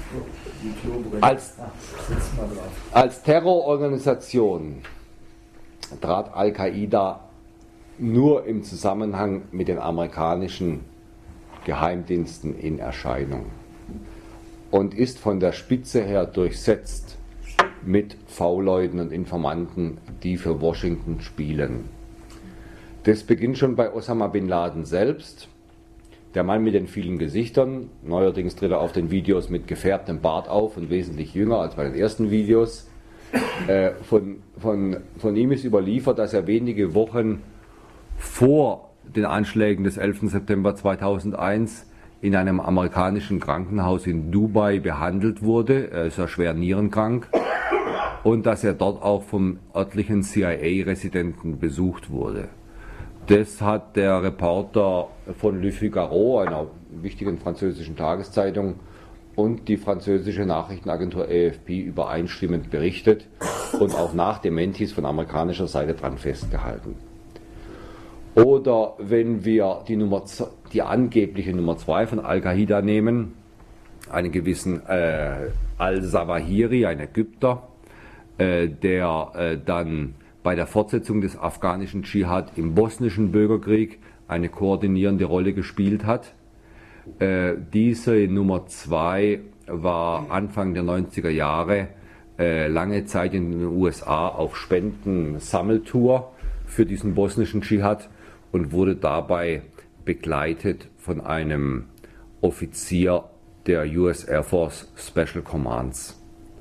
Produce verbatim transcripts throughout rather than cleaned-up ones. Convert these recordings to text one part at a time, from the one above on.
Als, als Terrororganisation trat Al-Qaida nur im Zusammenhang mit den amerikanischen Geheimdiensten in Erscheinung und ist von der Spitze her durchsetzt mit V-Leuten und Informanten, die für Washington spielen. Das beginnt schon bei Osama Bin Laden selbst, der Mann mit den vielen Gesichtern. Neuerdings tritt er auf den Videos mit gefärbtem Bart auf und wesentlich jünger als bei den ersten Videos. Äh, von, von, von ihm ist überliefert, dass er wenige Wochen vor den Anschlägen des elften September zweitausendeins in einem amerikanischen Krankenhaus in Dubai behandelt wurde. Er ist ja schwer nierenkrank. Und dass er dort auch vom örtlichen C I A-Residenten besucht wurde. Das hat der Reporter von Le Figaro, einer wichtigen französischen Tageszeitung, und die französische Nachrichtenagentur A F P übereinstimmend berichtet und auch nach Dementis von amerikanischer Seite dran festgehalten. Oder wenn wir die, Nummer, die angebliche Nummer zwei von Al-Qaida nehmen, einen gewissen äh, Al-Zawahiri, ein Ägypter, äh, der äh, dann bei der Fortsetzung des afghanischen Dschihad im bosnischen Bürgerkrieg eine koordinierende Rolle gespielt hat. Äh, diese Nummer zwei war Anfang der neunziger Jahre äh, lange Zeit in den U S A auf Spenden-Sammeltour für diesen bosnischen Dschihad und wurde dabei begleitet von einem Offizier der U S Air Force Special Commands.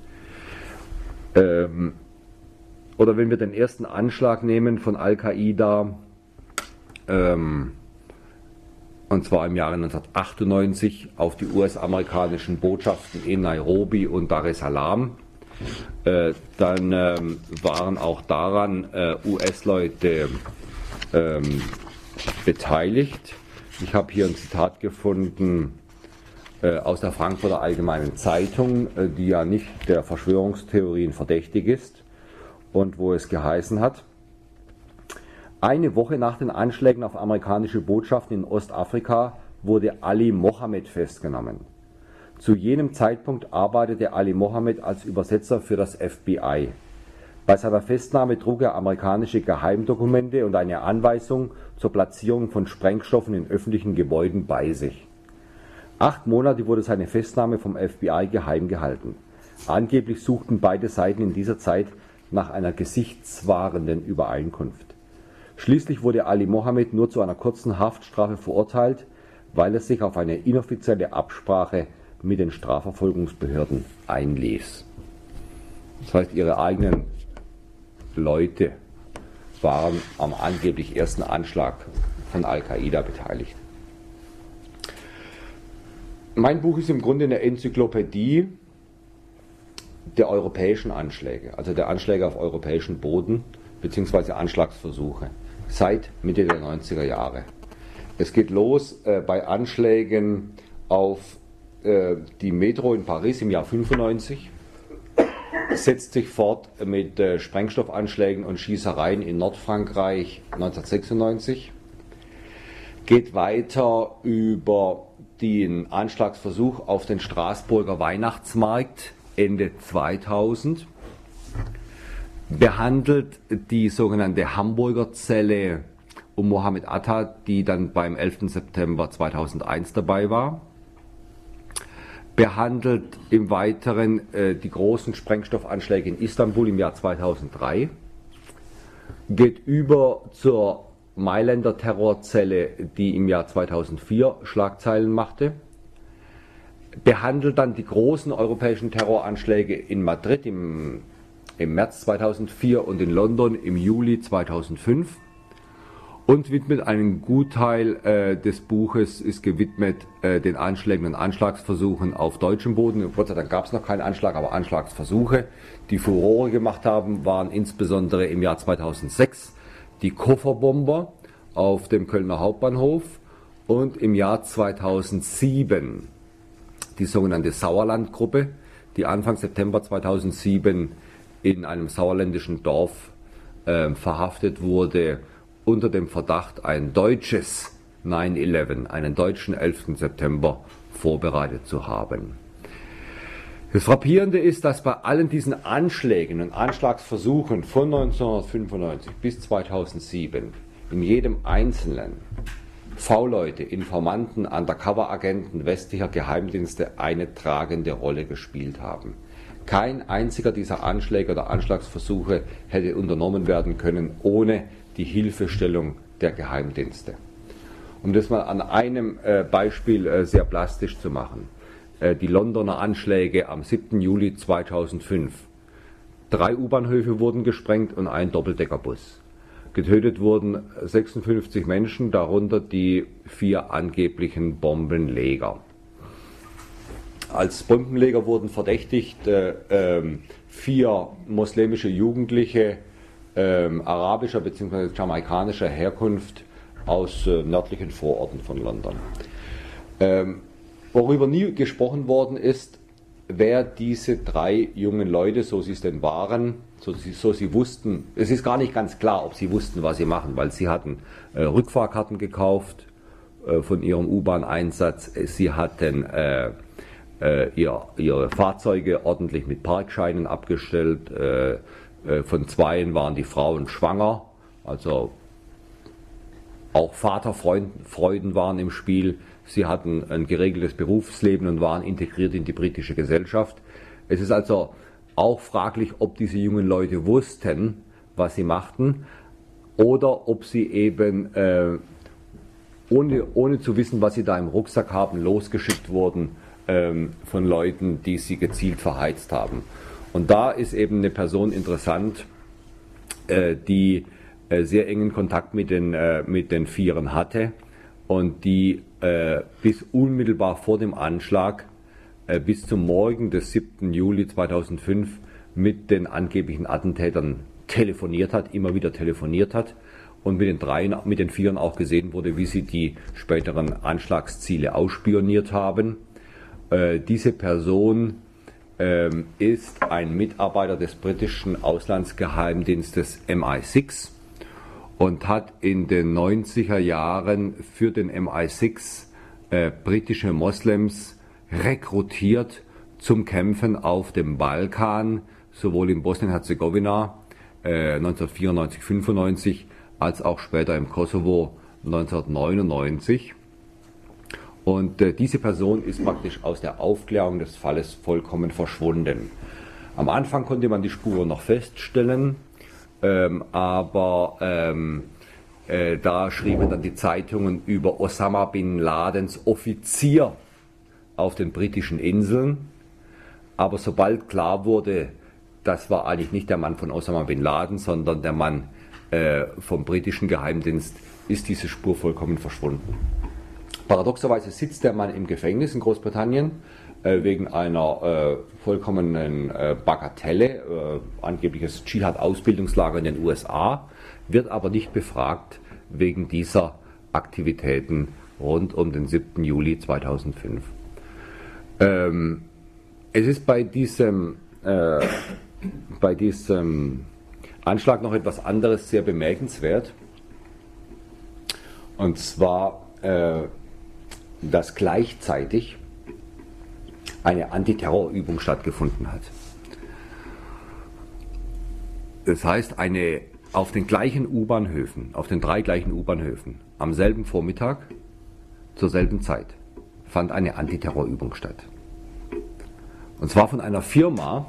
Ähm, Oder wenn wir den ersten Anschlag nehmen von Al-Qaida, ähm, und zwar im Jahre neunzehnhundertachtundneunzig auf die U S-amerikanischen Botschaften in Nairobi und Dar es Salaam, äh, dann ähm, waren auch daran äh, U S-Leute ähm, beteiligt. Ich habe hier ein Zitat gefunden äh, aus der Frankfurter Allgemeinen Zeitung, äh, die ja nicht der Verschwörungstheorien verdächtig ist. Und wo es geheißen hat: Eine Woche nach den Anschlägen auf amerikanische Botschaften in Ostafrika wurde Ali Mohammed festgenommen. Zu jenem Zeitpunkt arbeitete Ali Mohammed als Übersetzer für das F B I. Bei seiner Festnahme trug er amerikanische Geheimdokumente und eine Anweisung zur Platzierung von Sprengstoffen in öffentlichen Gebäuden bei sich. Acht Monate wurde seine Festnahme vom F B I geheim gehalten. Angeblich suchten beide Seiten in dieser Zeit nach einer gesichtswahrenden Übereinkunft. Schließlich wurde Ali Mohammed nur zu einer kurzen Haftstrafe verurteilt, weil er sich auf eine inoffizielle Absprache mit den Strafverfolgungsbehörden einließ. Das heißt, ihre eigenen Leute waren am angeblich ersten Anschlag von Al-Qaida beteiligt. Mein Buch ist im Grunde eine Enzyklopädie der europäischen Anschläge, also der Anschläge auf europäischen Boden, beziehungsweise Anschlagsversuche, seit Mitte der neunziger Jahre. Es geht los äh, bei Anschlägen auf äh, die Metro in Paris im Jahr fünfundneunzig, setzt sich fort mit äh, Sprengstoffanschlägen und Schießereien in Nordfrankreich neunzehnhundertsechsundneunzig, geht weiter über den Anschlagsversuch auf den Straßburger Weihnachtsmarkt Ende zweitausend, behandelt die sogenannte Hamburger Zelle um Mohammed Atta, die dann beim elften September zweitausendeins dabei war, behandelt im Weiteren äh, die großen Sprengstoffanschläge in Istanbul im Jahr zweitausenddrei, geht über zur Mailänder Terrorzelle, die im Jahr zweitausendvier Schlagzeilen machte, behandelt dann die großen europäischen Terroranschläge in Madrid im, im März zweitausendvier und in London im Juli zweitausendfünf und widmet einen Gutteil äh, des Buches, ist gewidmet äh, den Anschlägen und Anschlagsversuchen auf deutschem Boden. Gott sei Dank gab es noch keinen Anschlag, aber Anschlagsversuche, die Furore gemacht haben, waren insbesondere im Jahr zweitausendsechs die Kofferbomber auf dem Kölner Hauptbahnhof und im Jahr zweitausendsieben die sogenannte Sauerlandgruppe, die Anfang September zweitausendsieben in einem sauerländischen Dorf äh, verhaftet wurde, unter dem Verdacht, ein deutsches neun elf, einen deutschen elften September vorbereitet zu haben. Das Frappierende ist, dass bei allen diesen Anschlägen und Anschlagsversuchen von neunzehnhundertfünfundneunzig bis zweitausendsieben in jedem Einzelnen V-Leute, Informanten, Undercover-Agenten westlicher Geheimdienste eine tragende Rolle gespielt haben. Kein einziger dieser Anschläge oder Anschlagsversuche hätte unternommen werden können ohne die Hilfestellung der Geheimdienste. Um das mal an einem äh, Beispiel äh, sehr plastisch zu machen. Äh, die Londoner Anschläge am siebten Juli zweitausendfünf. Drei U-Bahnhöfe wurden gesprengt und ein Doppeldeckerbus. Getötet wurden sechsundfünfzig Menschen, darunter die vier angeblichen Bombenleger. Als Bombenleger wurden verdächtigt äh, äh, vier muslimische Jugendliche äh, arabischer bzw. jamaikanischer Herkunft aus äh, nördlichen Vororten von London. Ähm, worüber nie gesprochen worden ist, wer diese drei jungen Leute, so sie es denn waren, so sie, so sie wussten, es ist gar nicht ganz klar, ob sie wussten, was sie machen, weil sie hatten äh, Rückfahrkarten gekauft äh, von ihrem U-Bahn-Einsatz, sie hatten äh, äh, ihr, ihre Fahrzeuge ordentlich mit Parkscheinen abgestellt, äh, äh, von zweien waren die Frauen schwanger, also auch Vaterfreuden waren im Spiel. Sie hatten ein geregeltes Berufsleben und waren integriert in die britische Gesellschaft. Es ist also auch fraglich, ob diese jungen Leute wussten, was sie machten, oder ob sie eben äh, ohne, ohne zu wissen, was sie da im Rucksack haben, losgeschickt wurden ähm, von Leuten, die sie gezielt verheizt haben. Und da ist eben eine Person interessant, äh, die sehr engen Kontakt mit den, äh, mit den Vieren hatte und die äh, bis unmittelbar vor dem Anschlag, äh, bis zum Morgen des siebten Juli zweitausendfünf mit den angeblichen Attentätern telefoniert hat, immer wieder telefoniert hat und mit den Dreien, mit den Vieren auch gesehen wurde, wie sie die späteren Anschlagsziele ausspioniert haben. Äh, diese Person äh, ist ein Mitarbeiter des britischen Auslandsgeheimdienstes M I sechs und hat in den neunziger Jahren für den M I sechs äh, britische Moslems rekrutiert zum Kämpfen auf dem Balkan, sowohl in Bosnien-Herzegowina äh, neunzehnhundertvierundneunzig fünfundneunzig als auch später im Kosovo neunzehnhundertneunundneunzig. Und äh, diese Person ist praktisch aus der Aufklärung des Falles vollkommen verschwunden. Am Anfang konnte man die Spur noch feststellen, Ähm, aber ähm, äh, da schrieben dann die Zeitungen über Osama bin Ladens Offizier auf den britischen Inseln. Aber sobald klar wurde, das war eigentlich nicht der Mann von Osama bin Laden, sondern der Mann äh, vom britischen Geheimdienst, ist diese Spur vollkommen verschwunden. Paradoxerweise sitzt der Mann im Gefängnis in Großbritannien äh, wegen einer äh, vollkommenen äh, Bagatelle, äh, angebliches Dschihad-Ausbildungslager in den U S A, wird aber nicht befragt wegen dieser Aktivitäten rund um den siebten Juli zweitausendfünf. Ähm, es ist bei diesem, äh, bei diesem Anschlag noch etwas anderes sehr bemerkenswert, und zwar, äh, dass gleichzeitig eine Antiterrorübung stattgefunden hat. Das heißt, eine, auf den gleichen U-Bahnhöfen, auf den drei gleichen U-Bahnhöfen, am selben Vormittag, zur selben Zeit, fand eine Antiterrorübung statt. Und zwar von einer Firma,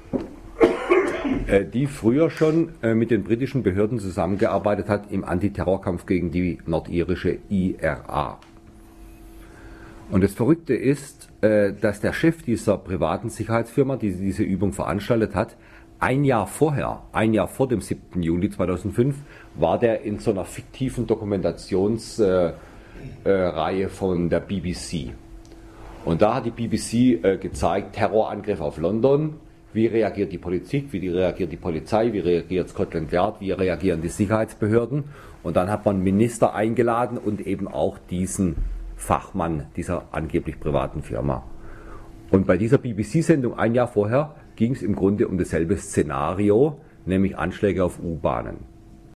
äh, die früher schon äh, mit den britischen Behörden zusammengearbeitet hat im Antiterrorkampf gegen die nordirische I R A. Und das Verrückte ist, äh, dass der Chef dieser privaten Sicherheitsfirma, die diese Übung veranstaltet hat, ein Jahr vorher, ein Jahr vor dem siebten Juli zweitausendfünf, war der in so einer fiktiven Dokumentationsreihe äh, äh, von der B B C. Und da hat die B B C äh, gezeigt, Terrorangriff auf London, wie reagiert die Politik, wie reagiert die Polizei, wie reagiert Scotland Yard, wie reagieren die Sicherheitsbehörden. Und dann hat man Minister eingeladen und eben auch diesen Fachmann dieser angeblich privaten Firma. Und bei dieser B B C-Sendung ein Jahr vorher ging es im Grunde um dasselbe Szenario, nämlich Anschläge auf U-Bahnen.